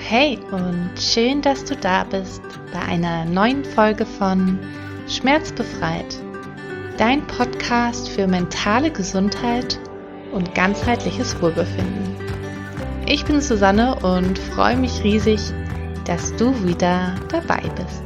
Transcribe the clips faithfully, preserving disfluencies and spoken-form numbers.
Hey und schön, dass du da bist bei einer neuen Folge von Schmerzbefreit, dein Podcast für mentale Gesundheit und ganzheitliches Wohlbefinden. Ich bin Susanne und freue mich riesig, dass du wieder dabei bist.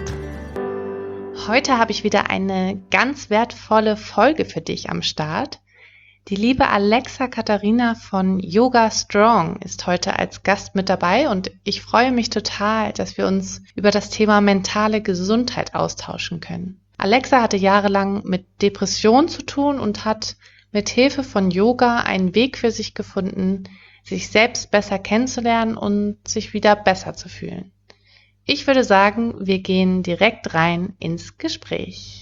Heute habe ich wieder eine ganz wertvolle Folge für dich am Start. Die liebe Alexa Katharina von Yoga Strong ist heute als Gast mit dabei und ich freue mich total, dass wir uns über das Thema mentale Gesundheit austauschen können. Alexa hatte jahrelang mit Depressionen zu tun und hat mit Hilfe von Yoga einen Weg für sich gefunden, sich selbst besser kennenzulernen und sich wieder besser zu fühlen. Ich würde sagen, wir gehen direkt rein ins Gespräch.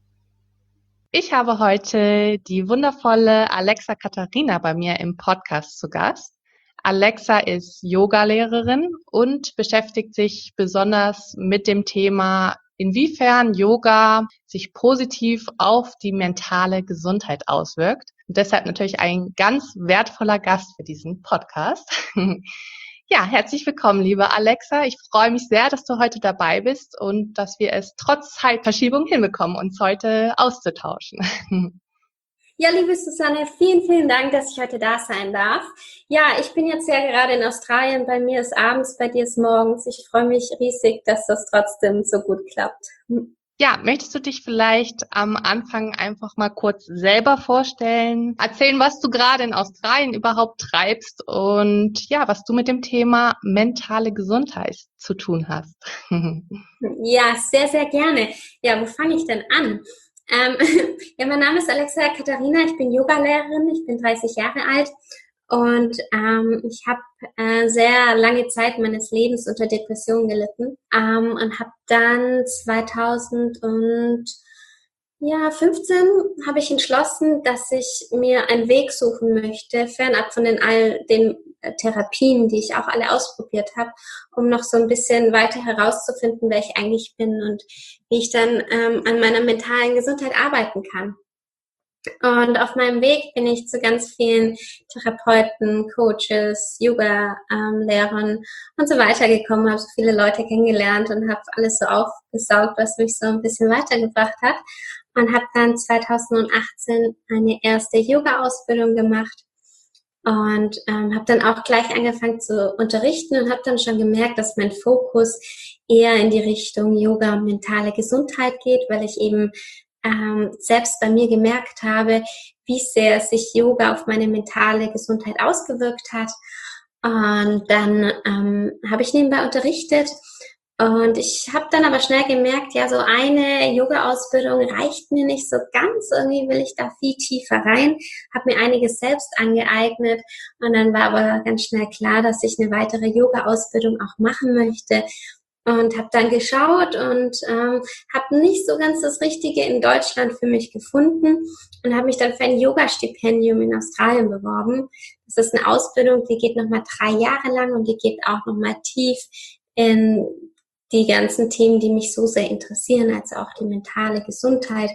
Ich habe heute die wundervolle Alexa Katharina bei mir im Podcast zu Gast. Alexa ist Yogalehrerin und beschäftigt sich besonders mit dem Thema, inwiefern Yoga sich positiv auf die mentale Gesundheit auswirkt. Und deshalb natürlich ein ganz wertvoller Gast für diesen Podcast. Ja, herzlich willkommen, liebe Alexa. Ich freue mich sehr, dass du heute dabei bist und dass wir es trotz Zeitverschiebung hinbekommen, uns heute auszutauschen. Ja, liebe Susanne, vielen, vielen Dank, dass ich heute da sein darf. Ja, ich bin jetzt ja gerade in Australien. Bei mir ist abends, bei dir ist morgens. Ich freue mich riesig, dass das trotzdem so gut klappt. Ja, möchtest du dich vielleicht am Anfang einfach mal kurz selber vorstellen, erzählen, was du gerade in Australien überhaupt treibst und ja, was du mit dem Thema mentale Gesundheit zu tun hast? Ja, sehr, sehr gerne. Ja, wo fange ich denn an? Ähm, ja, mein Name ist Alexa Katharina, ich bin Yogalehrerin, ich bin dreißig Jahre alt und ähm, ich habe äh, sehr lange Zeit meines Lebens unter Depressionen gelitten ähm, und habe dann zweitausendfünfzehn habe ich entschlossen, dass ich mir einen Weg suchen möchte, fernab von den all den äh, Therapien, die ich auch alle ausprobiert habe, um noch so ein bisschen weiter herauszufinden, wer ich eigentlich bin und wie ich dann ähm, an meiner mentalen Gesundheit arbeiten kann. Und auf meinem Weg bin ich zu ganz vielen Therapeuten, Coaches, Yoga-Lehrern und so weiter gekommen, habe so viele Leute kennengelernt und habe alles so aufgesaugt, was mich so ein bisschen weitergebracht hat. Und habe dann zweitausendachtzehn eine erste Yoga-Ausbildung gemacht und ähm, habe dann auch gleich angefangen zu unterrichten und habe dann schon gemerkt, dass mein Fokus eher in die Richtung Yoga und mentale Gesundheit geht, weil ich eben ähm, selbst bei mir gemerkt habe, wie sehr sich Yoga auf meine mentale Gesundheit ausgewirkt hat. Und dann ähm, habe ich nebenbei unterrichtet. Und ich habe dann aber schnell gemerkt, ja, so eine Yoga-Ausbildung reicht mir nicht so ganz. Irgendwie will ich da viel tiefer rein, habe mir einiges selbst angeeignet. Und dann war aber ganz schnell klar, dass ich eine weitere Yoga-Ausbildung auch machen möchte. Und habe dann geschaut und ähm, habe nicht so ganz das Richtige in Deutschland für mich gefunden und habe mich dann für ein Yoga-Stipendium in Australien beworben. Das ist eine Ausbildung, die geht nochmal drei Jahre lang und die geht auch nochmal tief in die ganzen Themen, die mich so sehr interessieren, als auch die mentale Gesundheit.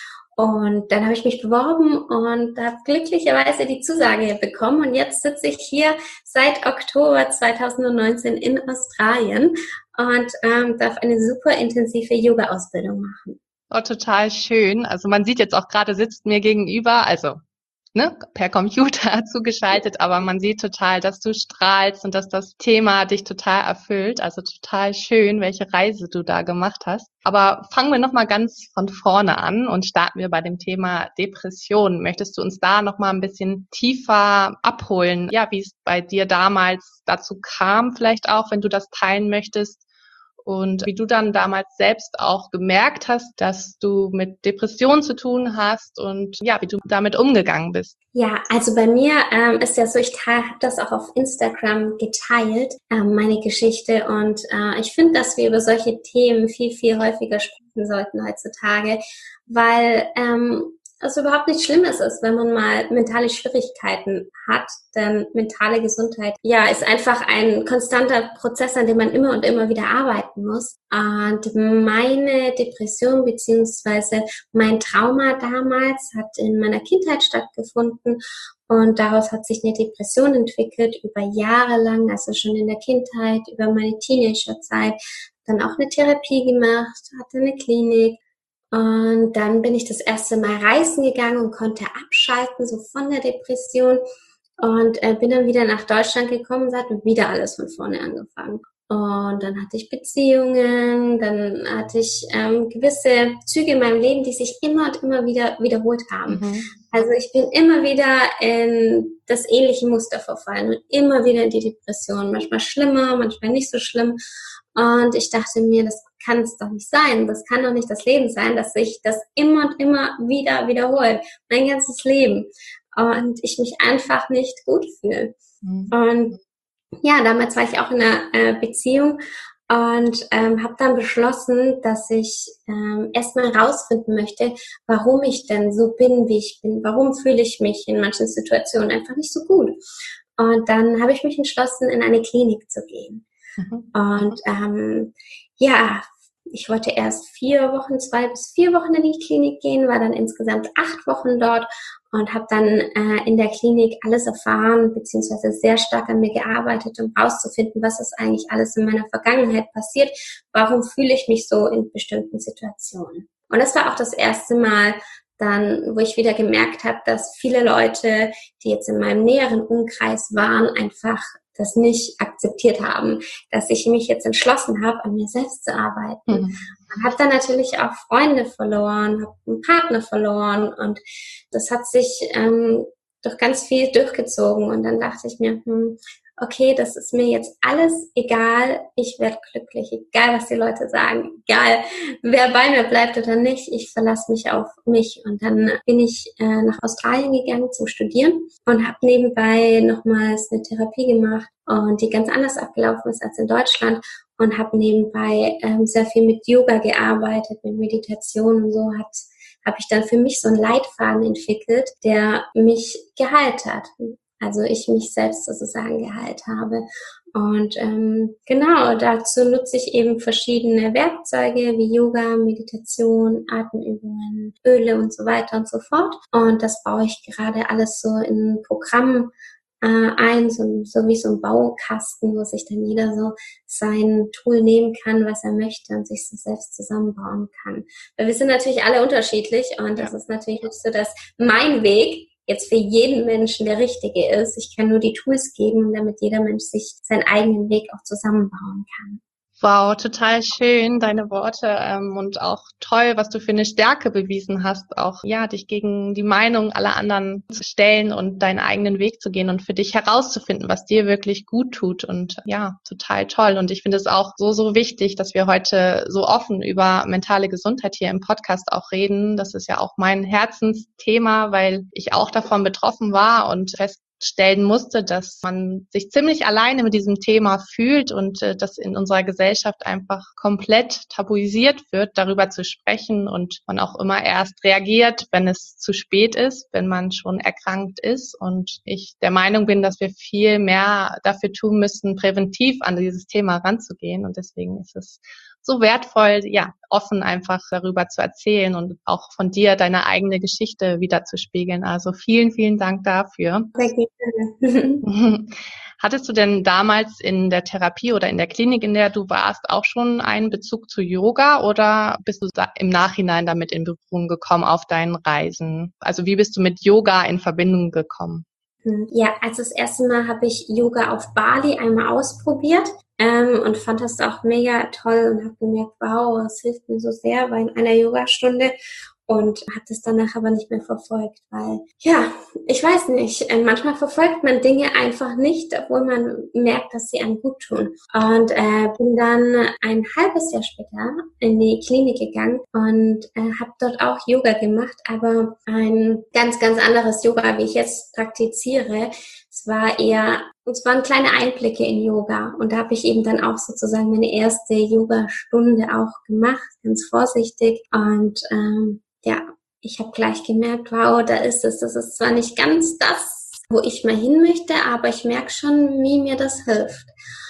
Und dann habe ich mich beworben und habe glücklicherweise die Zusage bekommen. Und jetzt sitze ich hier seit Oktober zweitausendneunzehn in Australien und ähm, darf eine super intensive Yoga-Ausbildung machen. Oh, total schön. Also man sieht jetzt auch gerade, sitzt mir gegenüber, also ne, per Computer zugeschaltet, aber man sieht total, dass du strahlst und dass das Thema dich total erfüllt. Also total schön, welche Reise du da gemacht hast. Aber fangen wir nochmal ganz von vorne an und starten wir bei dem Thema Depression. Möchtest du uns da nochmal ein bisschen tiefer abholen? Ja, wie es bei dir damals dazu kam, vielleicht auch, wenn du das teilen möchtest. Und wie du dann damals selbst auch gemerkt hast, dass du mit Depressionen zu tun hast und ja, wie du damit umgegangen bist. Ja, also bei mir ähm, ist ja so, ich habe das auch auf Instagram geteilt, ähm, meine Geschichte. Und äh, ich finde, dass wir über solche Themen viel, viel häufiger sprechen sollten heutzutage, weil ähm, es überhaupt nichts Schlimmes ist, wenn man mal mentale Schwierigkeiten hat, denn mentale Gesundheit, ja, ist einfach ein konstanter Prozess, an dem man immer und immer wieder arbeiten muss. Und meine Depression beziehungsweise mein Trauma damals hat in meiner Kindheit stattgefunden und daraus hat sich eine Depression entwickelt über Jahre lang, also schon in der Kindheit, über meine Teenagerzeit, dann auch eine Therapie gemacht, hatte eine Klinik. Und dann bin ich das erste Mal reisen gegangen und konnte abschalten, so von der Depression. Und äh, bin dann wieder nach Deutschland gekommen und hat wieder alles von vorne angefangen. Und dann hatte ich Beziehungen, dann hatte ich ähm, gewisse Züge in meinem Leben, die sich immer und immer wieder wiederholt haben. Mhm. Also ich bin immer wieder in das ähnliche Muster verfallen und immer wieder in die Depression. Manchmal schlimmer, manchmal nicht so schlimm. Und ich dachte mir, das kann es doch nicht sein. Das kann doch nicht das Leben sein, dass sich das immer und immer wieder wiederholt. Mein ganzes Leben. Und ich mich einfach nicht gut fühle. Mhm. Und ja, damals war ich auch in einer äh, Beziehung und ähm, habe dann beschlossen, dass ich ähm, erstmal rausfinden möchte, warum ich denn so bin, wie ich bin. Warum fühle ich mich in manchen Situationen einfach nicht so gut. Und dann habe ich mich entschlossen, in eine Klinik zu gehen. Mhm. Und ähm, ja, ich wollte erst vier Wochen, zwei bis vier Wochen in die Klinik gehen, war dann insgesamt acht Wochen dort und habe dann äh, in der Klinik alles erfahren, beziehungsweise sehr stark an mir gearbeitet, um rauszufinden, was ist eigentlich alles in meiner Vergangenheit passiert, warum fühle ich mich so in bestimmten Situationen. Und das war auch das erste Mal dann, wo ich wieder gemerkt habe, dass viele Leute, die jetzt in meinem näheren Umkreis waren, einfach das nicht akzeptiert haben, dass ich mich jetzt entschlossen habe, an mir selbst zu arbeiten. Mhm. Und habe dann natürlich auch Freunde verloren, habe einen Partner verloren und das hat sich ähm, durch ganz viel durchgezogen. Und dann dachte ich mir, hm, okay, das ist mir jetzt alles egal, ich werde glücklich, egal was die Leute sagen, egal wer bei mir bleibt oder nicht, ich verlasse mich auf mich. Und dann bin ich äh, nach Australien gegangen zum Studieren und habe nebenbei nochmals eine Therapie gemacht und die ganz anders abgelaufen ist als in Deutschland und habe nebenbei ähm, sehr viel mit Yoga gearbeitet, mit Meditation und so hat habe ich dann für mich so einen Leitfaden entwickelt, der mich geheilt hat. Also ich mich selbst sozusagen geheilt habe. Und ähm, genau, dazu nutze ich eben verschiedene Werkzeuge wie Yoga, Meditation, Atemübungen, Öle und so weiter und so fort. Und das baue ich gerade alles so in ein Programm äh, ein, so, so wie so ein Baukasten, wo sich dann jeder so sein Tool nehmen kann, was er möchte und sich so selbst zusammenbauen kann. Weil wir sind natürlich alle unterschiedlich und das ja. ist natürlich nicht so, dass mein Weg jetzt für jeden Menschen der richtige ist. Ich kann nur die Tools geben, damit jeder Mensch sich seinen eigenen Weg auch zusammenbauen kann. Wow, total schön, deine Worte ähm, und auch toll, was du für eine Stärke bewiesen hast, auch ja, dich gegen die Meinung aller anderen zu stellen und deinen eigenen Weg zu gehen und für dich herauszufinden, was dir wirklich gut tut und ja, total toll. Und ich finde es auch so, so wichtig, dass wir heute so offen über mentale Gesundheit hier im Podcast auch reden. Das ist ja auch mein Herzensthema, weil ich auch davon betroffen war und fest stellen musste, dass man sich ziemlich alleine mit diesem Thema fühlt und äh, das in unserer Gesellschaft einfach komplett tabuisiert wird, darüber zu sprechen und man auch immer erst reagiert, wenn es zu spät ist, wenn man schon erkrankt ist. Und ich der Meinung bin, dass wir viel mehr dafür tun müssen, präventiv an dieses Thema ranzugehen. Und deswegen ist es so wertvoll, ja, offen einfach darüber zu erzählen und auch von dir deine eigene Geschichte wiederzuspiegeln. Also vielen, vielen Dank dafür. Sehr gerne. Hattest du denn damals in der Therapie oder in der Klinik, in der du warst, auch schon einen Bezug zu Yoga oder bist du da im Nachhinein damit in Berührung gekommen auf deinen Reisen? Also wie bist du mit Yoga in Verbindung gekommen? Ja, also das erste Mal habe ich Yoga auf Bali einmal ausprobiert ähm, und fand das auch mega toll und habe gemerkt, wow, es hilft mir so sehr bei einer Yogastunde und habe das danach aber nicht mehr verfolgt, weil, ja, ich weiß nicht, äh, manchmal verfolgt man Dinge einfach nicht, obwohl man merkt, dass sie einem gut tun. Und äh, bin dann ein halbes Jahr später in die Klinik gegangen und äh, habe dort auch Yoga gemacht, aber ein ganz, ganz anderes Yoga, wie ich jetzt praktiziere. Es war eher, es waren kleine Einblicke in Yoga und da habe ich eben dann auch sozusagen meine erste Yoga-Stunde auch gemacht, ganz vorsichtig und ähm, ja, ich habe gleich gemerkt, wow, da ist es. Das ist zwar nicht ganz das, wo ich mal hin möchte, aber ich merke schon, wie mir das hilft.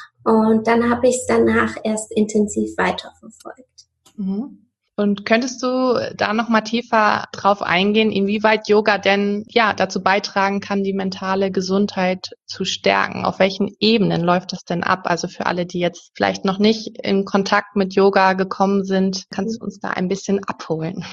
Und dann habe ich es danach erst intensiv weiterverfolgt. Mhm. Und könntest du da noch mal tiefer drauf eingehen, inwieweit Yoga denn ja dazu beitragen kann, die mentale Gesundheit zu stärken? Auf welchen Ebenen läuft das denn ab? Also für alle, die jetzt vielleicht noch nicht in Kontakt mit Yoga gekommen sind, kannst du uns da ein bisschen abholen?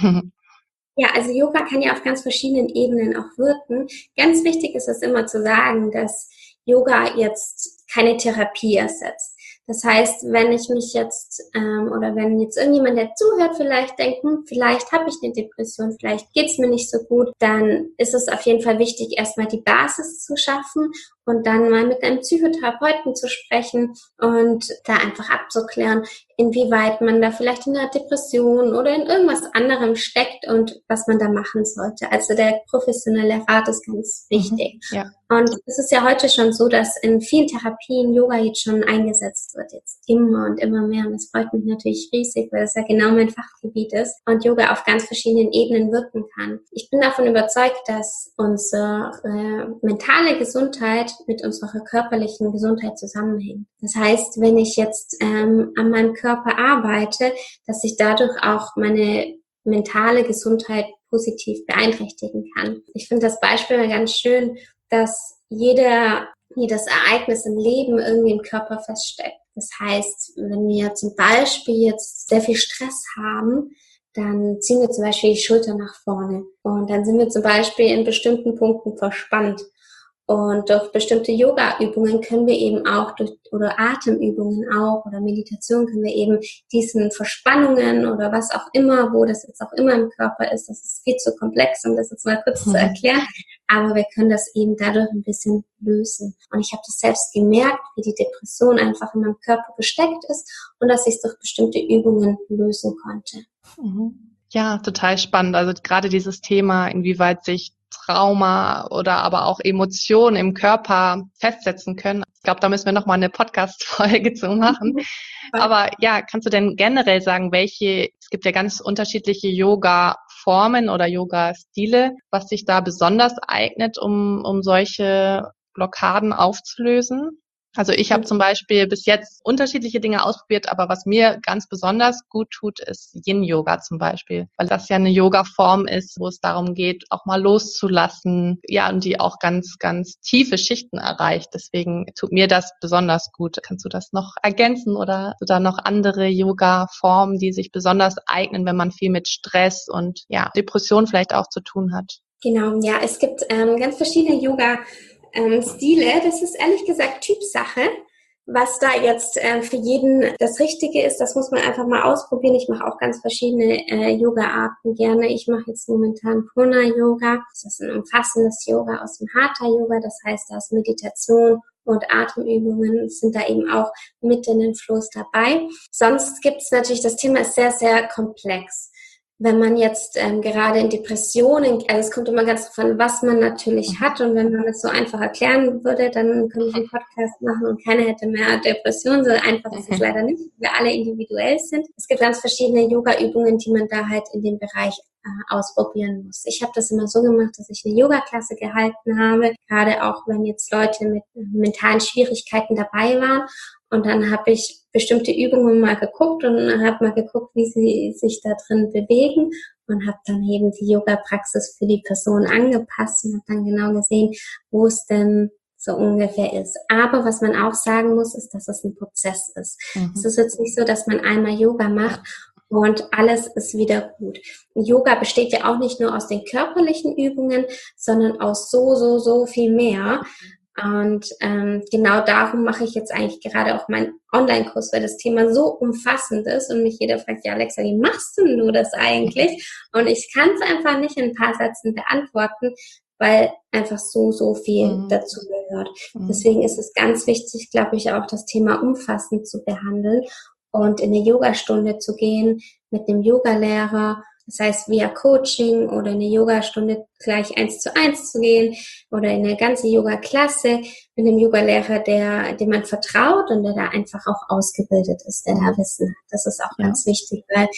Ja, also Yoga kann ja auf ganz verschiedenen Ebenen auch wirken. Ganz wichtig ist es immer zu sagen, dass Yoga jetzt keine Therapie ersetzt. Das heißt, wenn ich mich jetzt ähm, oder wenn jetzt irgendjemand, der zuhört, vielleicht denkt, hm, vielleicht habe ich eine Depression, vielleicht geht's mir nicht so gut, dann ist es auf jeden Fall wichtig, erstmal die Basis zu schaffen und dann mal mit einem Psychotherapeuten zu sprechen und da einfach abzuklären, inwieweit man da vielleicht in einer Depression oder in irgendwas anderem steckt und was man da machen sollte. Also der professionelle Rat ist ganz wichtig. Mhm, ja. Und es ist ja heute schon so, dass in vielen Therapien Yoga jetzt schon eingesetzt wird, jetzt immer und immer mehr. Und das freut mich natürlich riesig, weil es ja genau mein Fachgebiet ist und Yoga auf ganz verschiedenen Ebenen wirken kann. Ich bin davon überzeugt, dass unsere äh, mentale Gesundheit mit unserer körperlichen Gesundheit zusammenhängt. Das heißt, wenn ich jetzt ähm, an meinem Körper arbeite, dass ich dadurch auch meine mentale Gesundheit positiv beeinträchtigen kann. Ich finde das Beispiel ganz schön, dass jeder, jedes Ereignis im Leben irgendwie im Körper feststeckt. Das heißt, wenn wir zum Beispiel jetzt sehr viel Stress haben, dann ziehen wir zum Beispiel die Schulter nach vorne und dann sind wir zum Beispiel in bestimmten Punkten verspannt. Und durch bestimmte Yoga-Übungen können wir eben auch, durch oder Atemübungen auch oder Meditation können wir eben diesen Verspannungen oder was auch immer, wo das jetzt auch immer im Körper ist, das ist viel zu komplex, um das jetzt mal kurz mhm. zu erklären, aber wir können das eben dadurch ein bisschen lösen. Und ich habe das selbst gemerkt, wie die Depression einfach in meinem Körper gesteckt ist und dass ich es durch bestimmte Übungen lösen konnte. Mhm. Ja, total spannend. Also gerade dieses Thema, inwieweit sich Trauma oder aber auch Emotionen im Körper festsetzen können. Ich glaube, da müssen wir nochmal eine Podcast-Folge zu machen. Aber ja, kannst du denn generell sagen, welche, es gibt ja ganz unterschiedliche Yoga-Formen oder Yoga-Stile, was sich da besonders eignet, um, um solche Blockaden aufzulösen? Also ich habe zum Beispiel bis jetzt unterschiedliche Dinge ausprobiert, aber was mir ganz besonders gut tut, ist Yin-Yoga zum Beispiel, weil das ja eine Yoga-Form ist, wo es darum geht, auch mal loszulassen, ja, und die auch ganz, ganz tiefe Schichten erreicht. Deswegen tut mir das besonders gut. Kannst du das noch ergänzen oder da noch andere Yoga-Formen, die sich besonders eignen, wenn man viel mit Stress und ja, Depression vielleicht auch zu tun hat? Genau, ja, es gibt ähm, ganz verschiedene Yoga Ähm, Stile, das ist ehrlich gesagt Typsache. Was da jetzt äh, für jeden das Richtige ist, das muss man einfach mal ausprobieren. Ich mache auch ganz verschiedene äh, Yoga-Arten gerne. Ich mache jetzt momentan Purna-Yoga. Das ist ein umfassendes Yoga aus dem Hatha-Yoga. Das heißt, da ist Meditation und Atemübungen sind da eben auch mit in den Flows dabei. Sonst gibt es natürlich, das Thema ist sehr, sehr komplex. Wenn man jetzt ähm, gerade in Depressionen, also es kommt immer ganz drauf an, was man natürlich hat und wenn man das so einfach erklären würde, dann könnte ich einen Podcast machen und keiner hätte mehr Depressionen, so einfach ist es leider nicht, weil wir alle individuell sind. Es gibt ganz verschiedene Yoga-Übungen, die man da halt in dem Bereich äh, ausprobieren muss. Ich habe das immer so gemacht, dass ich eine Yoga-Klasse gehalten habe, gerade auch wenn jetzt Leute mit äh, mentalen Schwierigkeiten dabei waren. Und dann habe ich bestimmte Übungen mal geguckt und habe mal geguckt, wie sie sich da drin bewegen und habe dann eben die Yoga-Praxis für die Person angepasst und habe dann genau gesehen, wo es denn so ungefähr ist. Aber was man auch sagen muss, ist, dass es ein Prozess ist. Mhm. Es ist jetzt nicht so, dass man einmal Yoga macht und alles ist wieder gut. Yoga besteht ja auch nicht nur aus den körperlichen Übungen, sondern aus so, so, so viel mehr. Und ähm, genau darum mache ich jetzt eigentlich gerade auch meinen Online-Kurs, weil das Thema so umfassend ist und mich jeder fragt, ja Alexa, wie machst du denn das eigentlich? Und ich kann es einfach nicht in ein paar Sätzen beantworten, weil einfach so, so viel mhm. dazu gehört. Mhm. Deswegen ist es ganz wichtig, glaube ich, auch das Thema umfassend zu behandeln und in eine Yogastunde zu gehen mit einem Yogalehrer, das heißt via Coaching oder eine Yogastunde gleich eins zu eins zu gehen oder in eine ganze Yoga-Klasse mit einem Yogalehrer, der, dem man vertraut und der da einfach auch ausgebildet ist, der da Wissen hat. Das ist auch ja. ganz wichtig, weil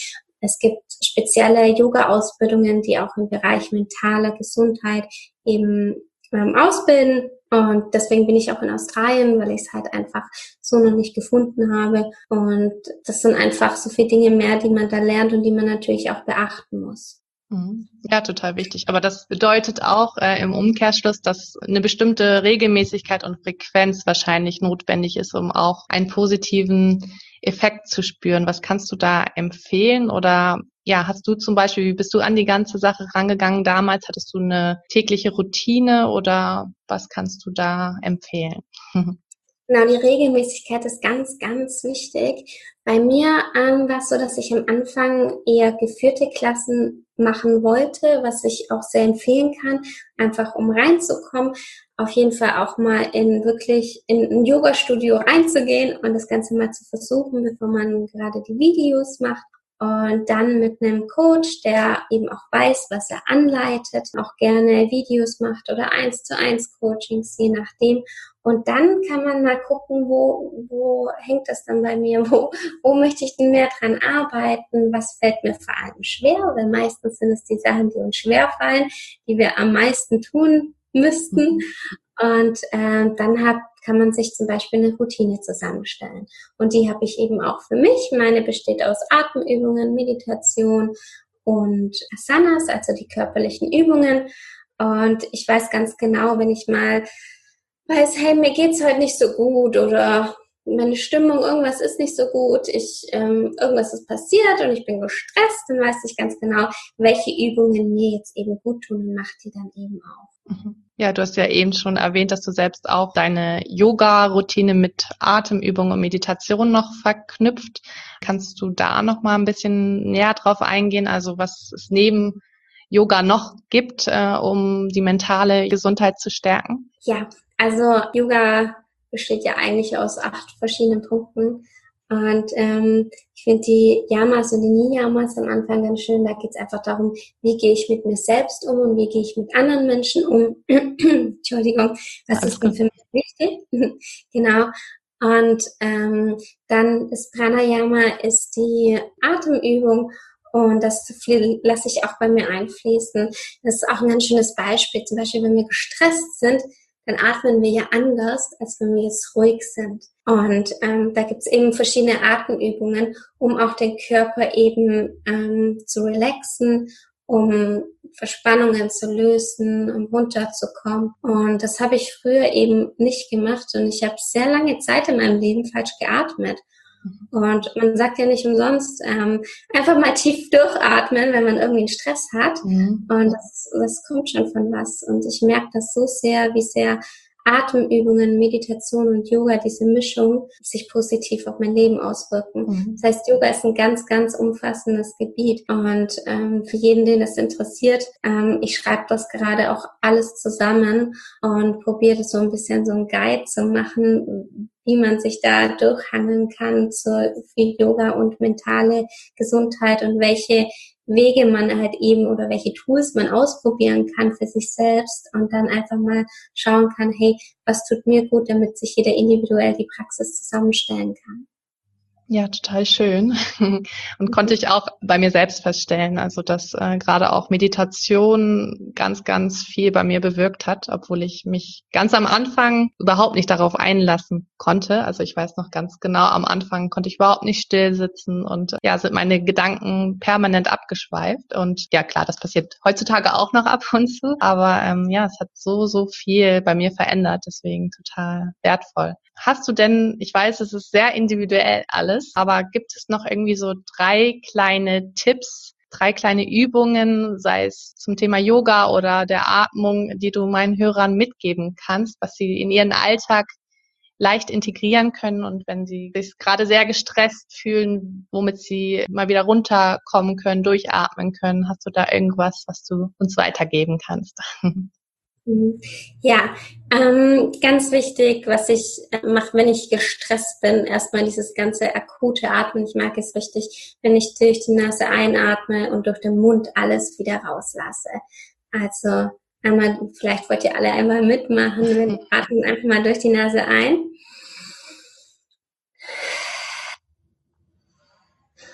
Es gibt spezielle Yoga-Ausbildungen, die auch im Bereich mentaler Gesundheit eben ähm, ausbilden. Und deswegen bin ich auch in Australien, weil ich es halt einfach so noch nicht gefunden habe. Und das sind einfach so viele Dinge mehr, die man da lernt und die man natürlich auch beachten muss. Ja, total wichtig. Aber das bedeutet auch äh, im Umkehrschluss, dass eine bestimmte Regelmäßigkeit und Frequenz wahrscheinlich notwendig ist, um auch einen positiven Effekt zu spüren. Was kannst du da empfehlen? Oder ja, hast du zum Beispiel, wie bist du an die ganze Sache rangegangen damals? Hattest du eine tägliche Routine oder was kannst du da empfehlen? Genau, die Regelmäßigkeit ist ganz, ganz wichtig. Bei mir ähm, war es so, dass ich am Anfang eher geführte Klassen machen wollte, was ich auch sehr empfehlen kann, einfach um reinzukommen. Auf jeden Fall auch mal in wirklich in ein Yoga-Studio reinzugehen und das Ganze mal zu versuchen, bevor man gerade die Videos macht. Und dann mit einem Coach, der eben auch weiß, was er anleitet, auch gerne Videos macht oder eins zu eins Coachings, je nachdem. Und dann kann man mal gucken, wo, wo hängt das dann bei mir, wo, wo möchte ich denn mehr dran arbeiten, was fällt mir vor allem schwer, weil meistens sind es die Sachen, die uns schwer fallen, die wir am meisten tun müssten. Und äh, dann hat, kann man sich zum Beispiel eine Routine zusammenstellen. Und die habe ich eben auch für mich. Meine besteht aus Atemübungen, Meditation und Asanas, also die körperlichen Übungen. Und ich weiß ganz genau, wenn ich mal weiß, hey, mir geht's heute nicht so gut oder meine Stimmung, irgendwas ist nicht so gut, ich ähm, irgendwas ist passiert und ich bin gestresst, dann weiß ich ganz genau, welche Übungen mir jetzt eben gut tun und mache die dann eben auch. Ja, du hast ja eben schon erwähnt, dass du selbst auch deine Yoga-Routine mit Atemübungen und Meditation noch verknüpft. Kannst du da noch mal ein bisschen näher drauf eingehen? Also was es neben Yoga noch gibt, äh, um die mentale Gesundheit zu stärken? Ja, also Yoga besteht ja eigentlich aus acht verschiedenen Punkten. Und ähm, ich finde die Yamas und die Niyamas am Anfang ganz schön. Da geht es einfach darum, wie gehe ich mit mir selbst um und wie gehe ich mit anderen Menschen um. Entschuldigung, was Alles ist denn gut. für mich wichtig? Genau. Und ähm, dann ist Pranayama ist die Atemübung. Und das lasse ich auch bei mir einfließen. Das ist auch ein ganz schönes Beispiel. Zum Beispiel, wenn wir gestresst sind, dann atmen wir ja anders, als wenn wir jetzt ruhig sind. Und ähm, da gibt's eben verschiedene Atemübungen, um auch den Körper eben ähm, zu relaxen, um Verspannungen zu lösen, um runterzukommen. Und das habe ich früher eben nicht gemacht. Und ich habe sehr lange Zeit in meinem Leben falsch geatmet. Und man sagt ja nicht umsonst, ähm, einfach mal tief durchatmen, wenn man irgendwie einen Stress hat. Mhm. Und das, das kommt schon von was. Und ich merke das so sehr, wie sehr Atemübungen, Meditation und Yoga, diese Mischung, sich positiv auf mein Leben auswirken. Mhm. Das heißt, Yoga ist ein ganz, ganz umfassendes Gebiet. Und ähm, für jeden, den das interessiert, ähm, ich schreibe das gerade auch alles zusammen und probiere das so ein bisschen so ein Guide zu machen, wie man sich da durchhangeln kann zur für Yoga und mentale Gesundheit und welche Wege man halt eben oder welche Tools man ausprobieren kann für sich selbst und dann einfach mal schauen kann, hey, was tut mir gut, damit sich jeder individuell die Praxis zusammenstellen kann. Ja, total schön. Und konnte ich auch bei mir selbst feststellen, also dass äh, gerade auch Meditation ganz, ganz viel bei mir bewirkt hat, obwohl ich mich ganz am Anfang überhaupt nicht darauf einlassen konnte. Also ich weiß noch ganz genau, am Anfang konnte ich überhaupt nicht still sitzen und ja, sind meine Gedanken permanent abgeschweift. Und ja, klar, das passiert heutzutage auch noch ab und zu, aber ähm, ja, es hat so, so viel bei mir verändert, deswegen total wertvoll. Hast du denn, ich weiß, es ist sehr individuell alles, aber gibt es noch irgendwie so drei kleine Tipps, drei kleine Übungen, sei es zum Thema Yoga oder der Atmung, die du meinen Hörern mitgeben kannst, was sie in ihren Alltag leicht integrieren können und wenn sie sich gerade sehr gestresst fühlen, womit sie mal wieder runterkommen können, durchatmen können? Hast du da irgendwas, was du uns weitergeben kannst? Ja, ähm, ganz wichtig, was ich mache, wenn ich gestresst bin, erstmal dieses ganze akute Atmen. Ich mag es richtig, wenn ich durch die Nase einatme und durch den Mund alles wieder rauslasse. Also einmal, vielleicht wollt ihr alle einmal mitmachen, wir atmen einfach mal durch die Nase ein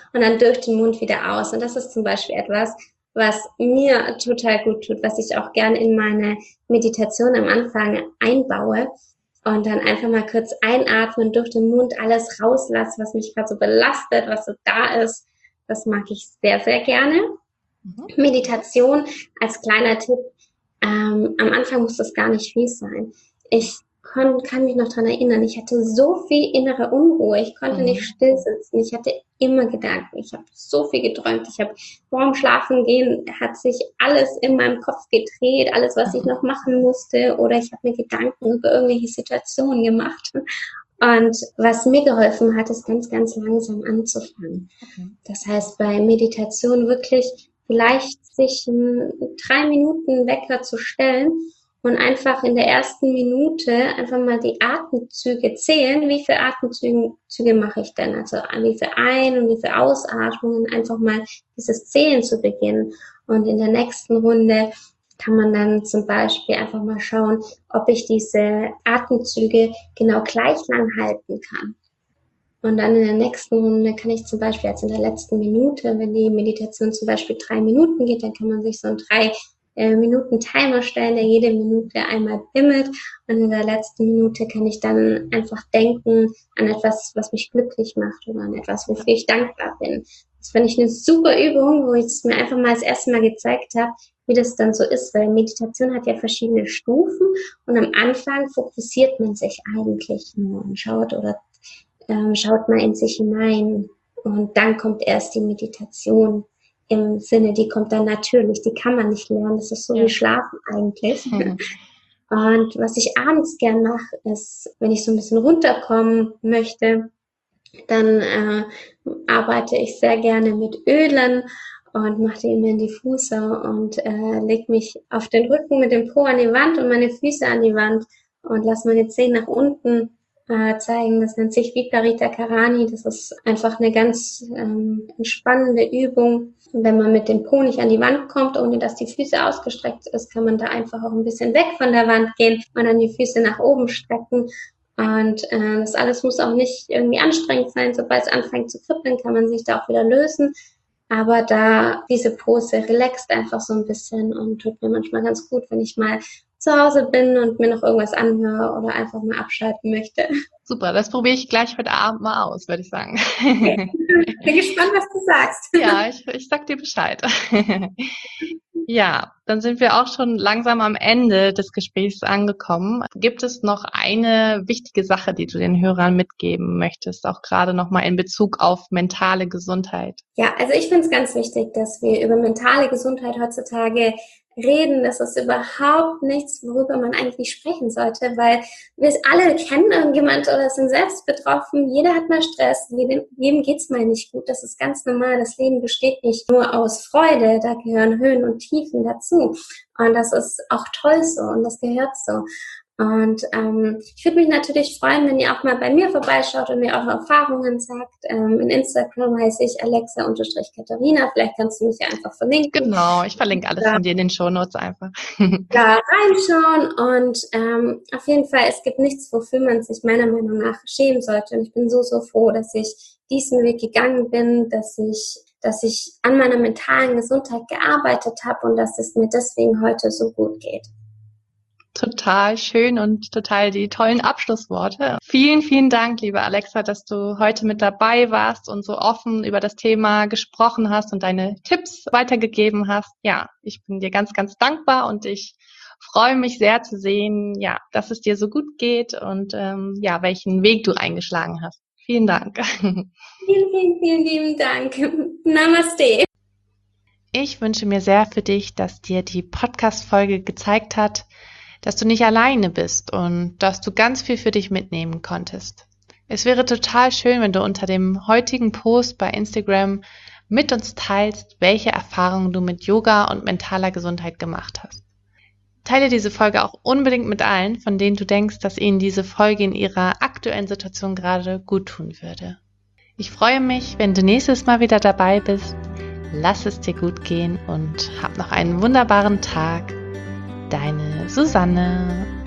und dann durch den Mund wieder aus. Und das ist zum Beispiel etwas, was mir total gut tut, was ich auch gerne in meine Meditation am Anfang einbaue und dann einfach mal kurz einatmen, durch den Mund alles rauslassen, was mich gerade so belastet, was so da ist. Das mag ich sehr, sehr gerne. Mhm. Meditation als kleiner Tipp. Ähm, am Anfang muss das gar nicht viel sein. Ich kann, kann mich noch dran erinnern, ich hatte so viel innere Unruhe, ich konnte mhm. nicht still sitzen, ich hatte immer Gedanken, ich habe so viel geträumt, ich habe vorm Schlafen gehen, hat sich alles in meinem Kopf gedreht, alles, was ich noch machen musste, oder ich habe mir Gedanken über irgendwelche Situationen gemacht. Und was mir geholfen hat, ist ganz, ganz langsam anzufangen. Okay. Das heißt, bei Meditation wirklich vielleicht sich einen drei Minuten Wecker zu stellen und einfach in der ersten Minute einfach mal die Atemzüge zählen. Wie viele Atemzüge Züge mache ich denn? Also wie viele Ein- und wie viele Ausatmungen, einfach mal dieses Zählen zu beginnen. Und in der nächsten Runde kann man dann zum Beispiel einfach mal schauen, ob ich diese Atemzüge genau gleich lang halten kann. Und dann in der nächsten Runde kann ich zum Beispiel jetzt in der letzten Minute, wenn die Meditation zum Beispiel drei Minuten geht, dann kann man sich so einen drei äh, Minuten Timer stellen, der jede Minute einmal bimmelt. Und in der letzten Minute kann ich dann einfach denken an etwas, was mich glücklich macht oder an etwas, wofür ich dankbar bin. Das finde ich eine super Übung, wo ich es mir einfach mal das erste Mal gezeigt habe, wie das dann so ist, weil Meditation hat ja verschiedene Stufen und am Anfang fokussiert man sich eigentlich nur und schaut oder ähm, schaut mal in sich hinein und dann kommt erst die Meditation im Sinne, die kommt dann natürlich, die kann man nicht lernen, das ist so ja. wie Schlafen eigentlich. Mhm. Und was ich abends gern mache, ist, wenn ich so ein bisschen runterkommen möchte, dann äh, arbeite ich sehr gerne mit Ölen und mache die immer in die Füße und äh, lege mich auf den Rücken mit dem Po an die Wand und meine Füße an die Wand und lasse meine Zehen nach unten äh, zeigen. Das nennt sich Viparita Karani. Das ist einfach eine ganz ähm, entspannende Übung. Und wenn man mit dem Po nicht an die Wand kommt, ohne dass die Füße ausgestreckt ist, kann man da einfach auch ein bisschen weg von der Wand gehen und dann die Füße nach oben strecken. Und äh, das alles muss auch nicht irgendwie anstrengend sein. Sobald es anfängt zu kribbeln, kann man sich da auch wieder lösen. Aber da diese Pose relaxt einfach so ein bisschen und tut mir manchmal ganz gut, wenn ich mal zu Hause bin und mir noch irgendwas anhöre oder einfach mal abschalten möchte. Super, das probiere ich gleich heute Abend mal aus, würde ich sagen. Okay. Bin gespannt, was du sagst. Ja, ich, ich sag dir Bescheid. Ja, dann sind wir auch schon langsam am Ende des Gesprächs angekommen. Gibt es noch eine wichtige Sache, die du den Hörern mitgeben möchtest, auch gerade nochmal in Bezug auf mentale Gesundheit? Ja, also ich finde es ganz wichtig, dass wir über mentale Gesundheit heutzutage reden. Das ist überhaupt nichts, worüber man eigentlich nicht sprechen sollte, weil wir alle kennen irgendjemand oder sind selbst betroffen. Jeder hat mal Stress, jedem, jedem geht's mal nicht gut. Das ist ganz normal. Das Leben besteht nicht nur aus Freude, da gehören Höhen und Tiefen dazu. Und das ist auch toll so und das gehört so. Und ähm, ich würde mich natürlich freuen, wenn ihr auch mal bei mir vorbeischaut und mir eure Erfahrungen sagt. Ähm, in Instagram heiße ich Alexa-Katharina. Vielleicht kannst du mich ja einfach verlinken. Genau, ich verlinke alles ja. von dir in den Shownotes einfach. Da reinschauen und ähm, auf jeden Fall, es gibt nichts, wofür man sich meiner Meinung nach schämen sollte. Und ich bin so, so froh, dass ich diesen Weg gegangen bin, dass ich dass ich an meiner mentalen Gesundheit gearbeitet habe und dass es mir deswegen heute so gut geht. Total schön und total die tollen Abschlussworte. Vielen, vielen Dank, liebe Alexa, dass du heute mit dabei warst und so offen über das Thema gesprochen hast und deine Tipps weitergegeben hast. Ja, ich bin dir ganz, ganz dankbar und ich freue mich sehr zu sehen, ja, dass es dir so gut geht und ähm, ja, welchen Weg du eingeschlagen hast. Vielen Dank. Vielen, vielen, vielen lieben Dank. Namaste. Ich wünsche mir sehr für dich, dass dir die Podcast-Folge gezeigt hat, dass du nicht alleine bist und dass du ganz viel für dich mitnehmen konntest. Es wäre total schön, wenn du unter dem heutigen Post bei Instagram mit uns teilst, welche Erfahrungen du mit Yoga und mentaler Gesundheit gemacht hast. Teile diese Folge auch unbedingt mit allen, von denen du denkst, dass ihnen diese Folge in ihrer aktuellen Situation gerade gut tun würde. Ich freue mich, wenn du nächstes Mal wieder dabei bist. Lass es dir gut gehen und hab noch einen wunderbaren Tag. Deine Susanne.